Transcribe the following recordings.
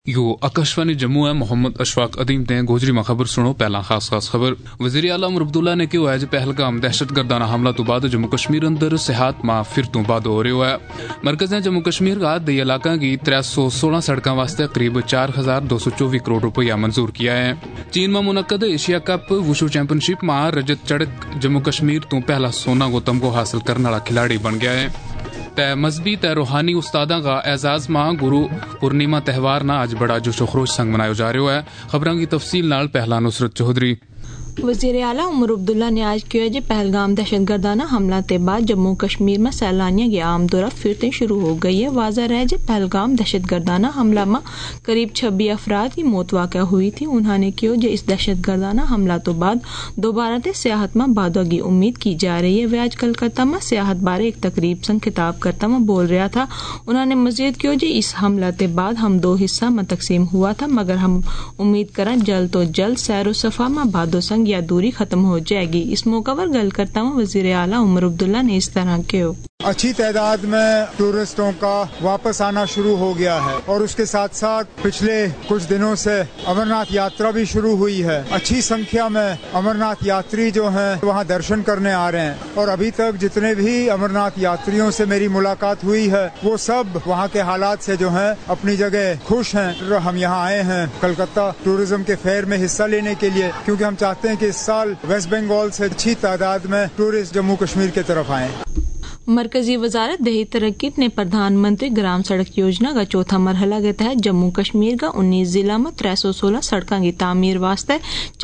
You Akashvani Jammu ہے محمد اشفاق عدیم نے گوجری میں خبر سنو پہلا خاص خبر وزیر اعلیٰ عمر عبداللہ نے کہا ہے پہلگام دہشت گردانہ حملہ تو بعد جموں کشمیر اندر صحت ماہ پھر تو بعد ہو رہا ہے مرکز نے جموں کشمیر کا دی علاقہ کی 316 سڑکوں واسطے قریب 4224 کروڑ روپیہ منظور کیا ہے چین میں منعقد Asia cup Vishwa championship میں رجت چڑک جموں کشمیر تو پہلا سونا کو تمغہ حاصل کرنے والا کھلاڑی بن گیا ہے مذہبی روحانی استاداں کا اعزاز ماں گرو پورنیما تہوار نہ اج بڑا جوش و خروش سنگ منایا جا رہا ہے خبراں کی تفصیل نال پہلا نصرت چودھری وزیر اعلیٰ عمر عبداللہ نے آج کہا پہلگام دہشت گردانہ حملہ کے بعد جموں کشمیر میں سیلانیاں کی عام دورہ پھر سے شروع ہو گئی ہے واضح رہے پہلگام دہشت گردانہ حملہ میں قریب 26 افراد کی موت واقع ہوئی تھی انہوں نے کہا اس دہشت گردانہ حملہ تو بعد دوبارہ سے سیاحت میں بادوں کی امید کی جا رہی ہے وہ آج کلکتہ میں سیاحت بارے ایک تقریب سے خطاب کرتا ہوا بول رہا تھا انہوں نے مزید کہا اس حملہ کے بعد ہم 2 حصہ میں تقسیم ہوا تھا مگر ہم امید کریں جلد تو جلد سیر و صفا میں بادوں سنگ یا دوری ختم ہو جائے گی اس موقع پر گل کرتا ہوں وزیر اعلیٰ عمر عبداللہ نے اس طرح کہا اچھی تعداد میں ٹورسٹوں کا واپس آنا شروع ہو گیا ہے اور اس کے ساتھ ساتھ پچھلے کچھ دنوں سے امرناتھ یاترا بھی شروع ہوئی ہے اچھی سنکھیا میں امرناتھ یاتری جو ہیں وہاں درشن کرنے آ رہے ہیں اور ابھی تک جتنے بھی امرناتھ یاتریوں سے میری ملاقات ہوئی ہے وہ سب وہاں کے حالات سے جو ہیں اپنی جگہ خوش ہیں ہم یہاں آئے ہیں کلکتہ ٹورزم کے فیئر میں حصہ لینے کے لیے کیونکہ ہم چاہتے ہیں کہ اس سال ویسٹ بنگال سے اچھی تعداد میں ٹورسٹ جموں کشمیر کی طرف آئیں مرکزی وزارت دیہی ترقی نے پردھان منتری گرام سڑک یوجنا کا چوتھا مرحلہ کے تحت جموں کشمیر کا 19 ضلع میں 316 سڑکوں کی تعمیر واسطے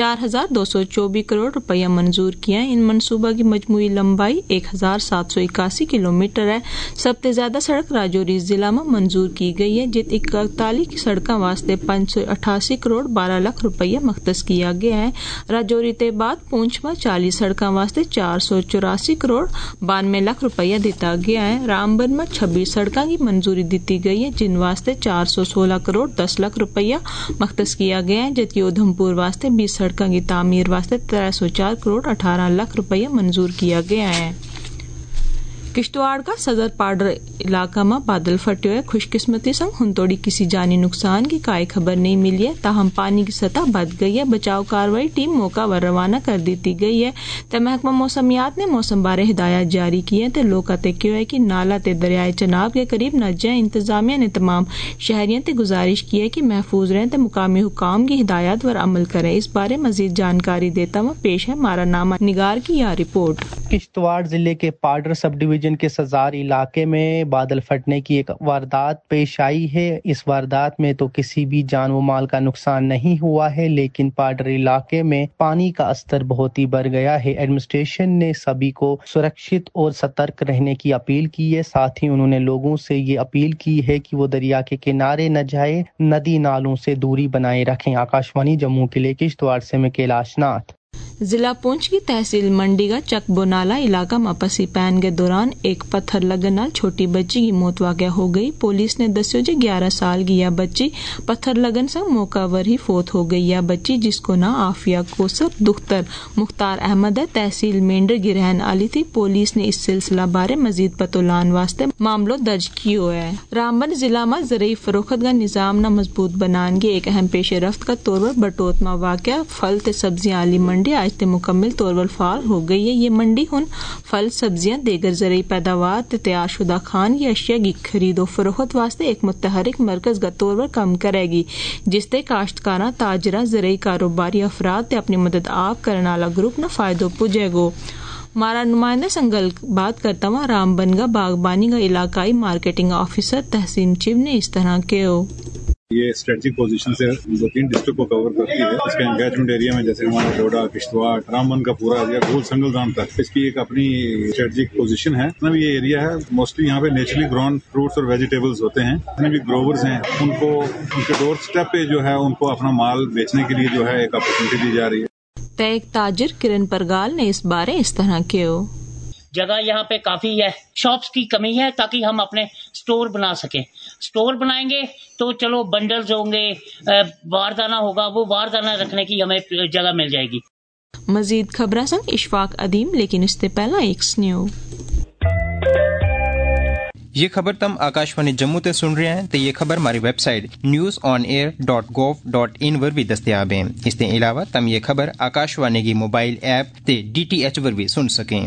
4224 کروڑ روپیہ منظور کیا ہے ان منصوبہ کی مجموعی لمبائی 1781 کلومیٹر ہے سب سے زیادہ سڑک راجوری ضلع میں منظور کی گئی ہے جت 41 سڑکوں واسطے 588 کروڑ 12 لاکھ روپیہ مختص کیا گیا ہے راجوری کے بعد پونچھ میں 40 سڑکوں واسطے 484 کروڑ 92 لاکھ روپیہ دیتا گیا ہے رامبن میں 26 سڑکوں کی منظوری دیتی گئی ہے جن واسطے 416 کروڑ 10 لاکھ روپیہ مختص کیا گیا ہے جبکہ ادھم پور واسطے 20 سڑکوں کی تعمیر واسطے 304 کروڑ 18 لاکھ روپیہ منظور کیا گیا ہے کشتواڑ کا صدر پاڈر علاقہ میں بادل پھٹے ہوئے خوش قسمتی سے ہنتوڑی کسی جانی نقصان کی کوئی خبر نہیں ملی ہے تاہم پانی کی سطح بڑھ گئی ہے بچاؤ کاروائی ٹیم موقع پر روانہ کر دیتی گئی ہے تو محکمہ موسمیات نے موسم بارے ہدایات جاری کی ہیں تو لوگ ہے کہ نالا تے دریائے چناب کے قریب نہ جائیں انتظامیہ نے تمام شہریوں سے گزارش کی ہے کہ محفوظ رہیں تو مقامی حکام کی ہدایات پر عمل کریں اس بارے مزید جانکاری دیتا ہوا پیش ہے ہمارا نامہ نگار کی یہ رپورٹ کشتواڑ ضلع کے پاڈر سب ڈویژن کے سزار علاقے میں بادل پھٹنے کی ایک واردات پیش آئی ہے اس واردات میں تو کسی بھی جان و مال کا نقصان نہیں ہوا ہے لیکن پاڈر علاقے میں پانی کا استر بہت ہی بڑھ گیا ہے ایڈمنسٹریشن نے سبھی کو سرکشت اور سترک رہنے کی اپیل کی ہے ساتھ ہی انہوں نے لوگوں سے یہ اپیل کی ہے کہ وہ دریا کے کنارے نہ جائے ندی نالوں سے دوری بنائے رکھیں آکاشوانی جموں کے لیے کشتواڑ سے میں کیلاش ناتھ ضلع پونچھ کی تحصیل منڈی کا چک بونالا علاقہ میں پسی پین کے دوران ایک پتھر لگن نال چھوٹی بچی کی موت واقع ہو گئی پولیس نے دسیو 11 سال کی یہ بچی پتھر لگن سے موقع پر ہی فوت ہو گئی یہ بچی جس کو نام عافیہ کوثر دختر مختار احمد ہے تحصیل مینڈر کی رہن والی تھی پولیس نے اس سلسلہ بارے مزید پتہ لان واسطے معاملہ درج کیا ہے رامبن ضلع میں زرعی فروخت کا نظام نہ مضبوط بنان کے ایک اہم پیش رفت کا طور پر بٹوت میں واقع پھل تے سبزیاں والی منڈی آج تے مکمل طور پر فعال ہو گئی ہے یہ منڈی ہن پھل سبزیاں دیگر زرعی پیداوار تے تیار شدہ کھان کی اشیاء کی خرید و فروخت واسطے ایک متحرک مرکز کا طور پر کام کرے گی جس تے کاشتکاراں تاجراں زرعی کاروباری افراد تے اپنی مدد آپ کرنے والا گروپ نہ فائدہ پہنچے گو ہمارا نمائندہ سنگل بات کرتا ہوا رامبن کا باغبانی کا علاقائی مارکیٹنگ آفیسر تحسین چیو نے اس طرح کہو یہ اسٹریٹجک پوزیشن سے 2-3 ڈسٹرکٹ کو کور کرتی ہے اس کے انگیجمنٹ ایریا میں جیسے ہمارا ڈوڈا کشتواڑ رامبن کا پورا ایریا گول سنگل گام تک اس کی ایک اپنی اسٹریٹجک پوزیشن ہے یہ ایریا ہے موسٹلی یہاں پہ نیچرلی گرون فروٹس اور ویجیٹیبلس ہوتے ہیں جتنے بھی گروورز ہیں ان کو ان کے ڈور اسٹیپ پہ جو ہے ان کو اپنا مال بیچنے کے لیے جو ہے ایک اپرچونٹی دی جا رہی ہے ایک تاجر کرن پرگال نے اس بارے اس طرح کہو جگہ یہاں پہ کافی ہے شاپس کی کمی ہے تاکہ ہم اپنے سٹور بنا سکیں سٹور بنائیں گے تو چلو بنڈلز ہوں گے واردانہ ہوگا وہ واردانہ رکھنے کی ہمیں جگہ مل جائے گی مزید خبریں سنگ اشفاق عدیم لیکن اس سے پہلا ایک سنیو یہ خبر تم آکاشوانی جموں تے سن رہے ہیں تے یہ خبر ہماری ویب سائٹ news.on-air.gov.in پر بھی دستیاب ہے. اس کے علاوہ تم یہ خبر آکاشوانی کی موبائل ایپ تے DTH پر بھی سن سکیں.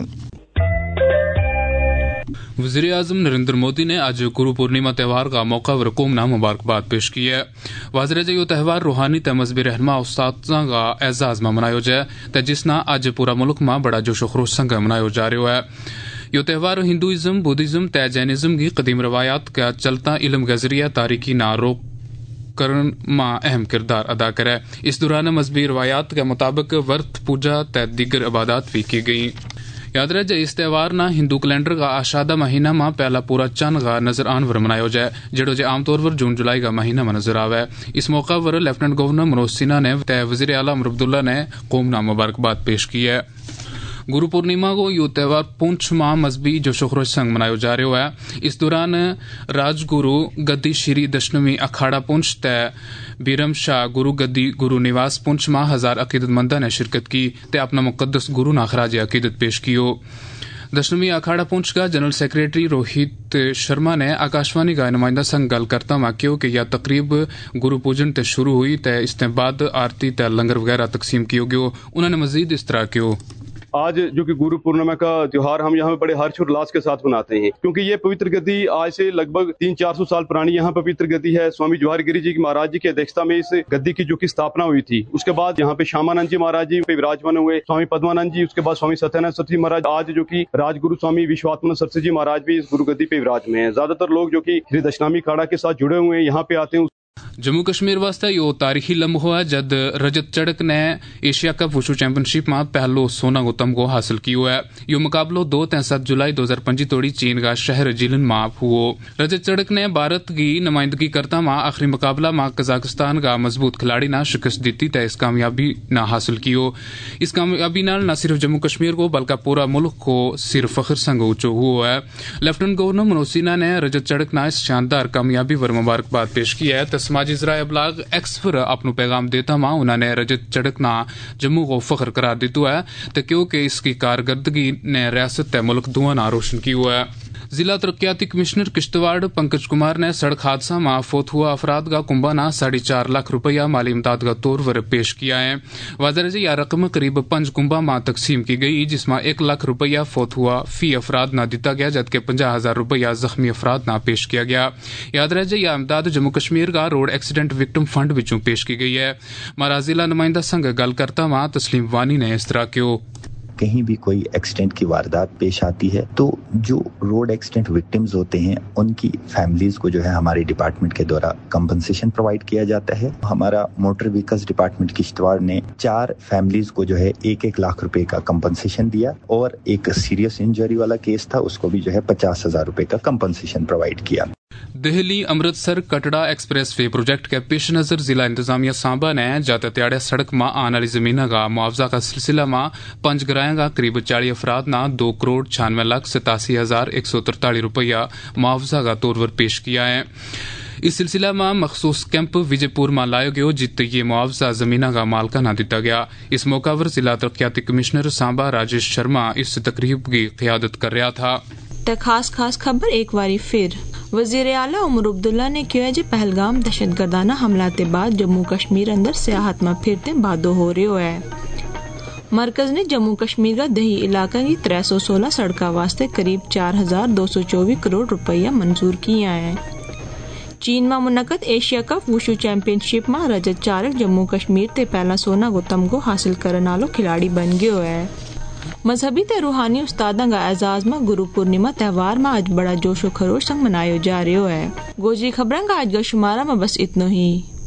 وزیر اعظم نریندر مودی نے آج گرو پورنیما تہوار کا موقع پر قوم نام مبارکباد پیش کی ہے. واضح ہے یہ تہوار روحانی تے مذہبی رہنما استاداں کا اعزاز میں منایا جائے تے جس نہ اج پورا ملک میں بڑا جوش و خروش سنگ منایا جا رہا ہے. یہ تہوار ہندوازم، بودھزم تے جینزم کی قدیم روایات کا چلتا علم کے ذریعہ تاریخی نہ روک کرن میں اہم کردار ادا کرے. اس دوران مذہبی روایات کے مطابق ورت پوجا تے دیگر عبادات بھی کی گئی. یاد رہے اس تہوار نہ ہندو کیلنڈر کا آشادہ مہینہ میں پہلا پورا چند کا نظر آن ور منایا جائے جڑو عام طور پر جون جولائی کا مہینہ میں نظر آوے. اس موقع پر لیفٹنٹ گورنر منوج سنہا نے وزیر اعلیٰ امر عبداللہ نے قوم نام مبارکباد پیش کی ہے. گرو پورنیما کو یہ تہوار پونچھ ماہ مذہبی جوش و خروش سنگ منایا جا رہا ہے. اس دوران راج گرو گدی شری دشنوی اکھاڑا پونچھ تے بیرم شاہ گرو گدی گرو نواس پونچھ ماہ ہزار عقیدت منداں نے شرکت کی تے اپنا مقدس گرو نا خراج عقیدت پیش کیو. دشنوی اکھاڑا پونچھ کا جنرل سیکریٹری روہت شرما نے آکاشوانی کا نمائندہ سنگ گل کرتا ہوا کیوں کہ یہ تقریب گرو پوجن تے شروع ہوئی تے اس کے بعد آرتی تے لنگر وغیرہ تقسیم کیو گیو. انہوں نے مزید اس طرح کیو. آج جو کہ گرو پورنیما کا تہوار ہم یہاں پہ بڑے ہرش اور الاس کے ساتھ مناتے ہیں کیونکہ یہ پوتر گدی آج سے لگ بھگ 300-400 سال پرانی یہاں پہ پوتر گدی ہے. سوامی جواہر گری جی مہاراج جی کی ادھیکشتا میں اس گدی کی جو کہ استھاپنا ہوئی تھی. اس کے بعد یہاں پہ شامانند جی مہاراج جی پہ وراجمان ہوئے, سوامی پدمانند جی, اس کے بعد سوامی ستیانند سرسوتی مہاراج, آج جو کہ راج گرو سوامی وشواتمن سرسوتی جی مہاراج بھی اس گرو گدی پہ وراج میں ہیں. زیادہ تر لوگ جو کہ شری دشنامی اکھاڑا کے ساتھ جڑے ہوئے ہیں یہاں پہ آتے ہیں. جموں کشمیر واسطے یہ تاریخی لمحہ ہے جد رجت چڑک نے Asia cup Vishwa championship میں پہلو سونا کو تمغہ حاصل کیو ہے. یہ مقابلہ 2 تے 7 جولائی 2025 توڑی چین کا شہر جیلن میں ہوا. رجت چڑک نے بھارت کی نمائندگی کرتا میں آخری مقابلہ میں قزاقستان کا مضبوط کھلاڑی نہ شکست دیتی تے اس کامیابی نہ حاصل کیو. اس کامیابی نال نہ صرف جموں کشمیر کو بلکہ پورا ملک کو صرف فخر سنگ اونچو ہوا ہے. لیفٹنٹ گورنر منوج سنہا نے رجت چڑک نہ اس شاندار کامیابی پر مبارکباد پیش کی ہے. سماجی ذرائع ابلاغ ایکس پر اپنا پیغام دیتا ہوا انہوں نے رجت چڑک نہ جموں کو فخر قرار دیتا ہے تو کیونکہ اس کی کارکردگی نے ریاست تے ملک دونوں نہ روشن کی ہوا ہے. ضلع ترقیاتی کمشنر کشتواڑ پنکج کمار نے سڑک حادثہ میں فوت ہوا افراد کا کنبانہ 4.5 لاکھ روپیہ مالی امداد کا طور پر پیش کیا ہے. واضح ہے یہ رقم قریب 5 کنبہ میں تقسیم کی گئی جس میں 1 لاکھ روپیہ فوت ہوا فی افراد نہ دیتا گیا جبکہ 50,000 روپیہ زخمی افراد نہ پیش کیا گیا. یاد رہے یہ امداد جموں کشمیر کا روڈ ایکسیڈنٹ وکٹم فنڈ وچوں پیش کی گئی ہے. ہمارا ضلع نمائندہ سنگ گل کرتا ہوا تسلیم وانی نے اس طرح کیوں. کہیں بھی کوئی ایکسیڈنٹ کی واردات پیش آتی ہے تو جو روڈ ایکسیڈنٹ وکٹمز ہوتے ہیں ان کی فیملیز کو جو ہے ہمارے ڈپارٹمنٹ کے دوارا کمپنسیشن پرووائڈ کیا جاتا ہے. ہمارا موٹر وہیکلز ڈپارٹمنٹ کشتواڑ نے 4 فیملیز کو جو ہے 1-1 لاکھ روپے کا کمپنسیشن دیا اور ایک سیریس انجری والا کیس تھا اس کو بھی جو ہے 50,000 روپے کا کمپنسیشن پرووائڈ کیا. Delhi Amritsar Katra expressway project کے پیش نظر ضلع انتظامیہ سانبا نے جاتے تیاڑے سڑک میں آنے والی زمین کا معاوضہ کا سلسلہ میں 5 گرائیں کا قریب 40 افراد نہ 2,96,87,143 روپیہ معاوضہ کا طور پر پیش کیا ہے. اس سلسلہ میں مخصوص کیمپ وجے پور میں لایا گیا جت یہ معاوضہ زمینہ کا مالکہ نہ دیتا گیا. اس موقع پر ضلع ترقیاتی کمشنر سانبا راجیش شرما اس تقریب کی قیادت کر رہا تھا. خاص خبر ایک باری پھر وزیر اعلیٰ عمر عبداللہ نے کیا ہے پہلگام دہشت گردانہ حملات کے بعد جموں کشمیر اندر سیاحت میں پھرتے بادو ہو رہے ہے. مرکز نے جموں کشمیر کا دیہی علاقہ کی 316 سڑکوں واسطے قریب 4,224 کروڑ روپیہ منظور کیا ہے. چین میں منعقد Asia cup Vishwa championship میں رجت چارک جموں کشمیر تے پہلا سونا کو تمغہ حاصل کرنے والو کھلاڑی بن گیا ہے. مذہبی تے روحانی استاداں کا اعزاز میں گرو پورنیما تہوار میں آج بڑا جوش و خروش سنگ منایا جا رہا ہے. گوجری خبراں کا آج کا شمارہ میں بس اتنا ہی.